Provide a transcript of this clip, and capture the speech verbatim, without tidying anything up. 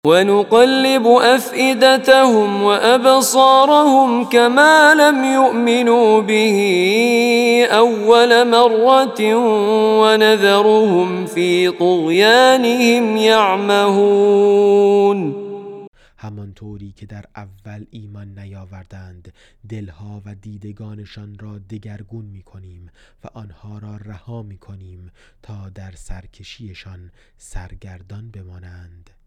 ونقلب أفئدتهم وأبصارهم كما لم يؤمنوا به أول مرة ونذرهم في طغيانهم يعمهون. همانطوری که در اول ایمان نیاوردند دلها و دیدگانشان را دگرگون می کنیم و آنها را رها می کنیم تا در سرکشیشان سرگردان بمانند.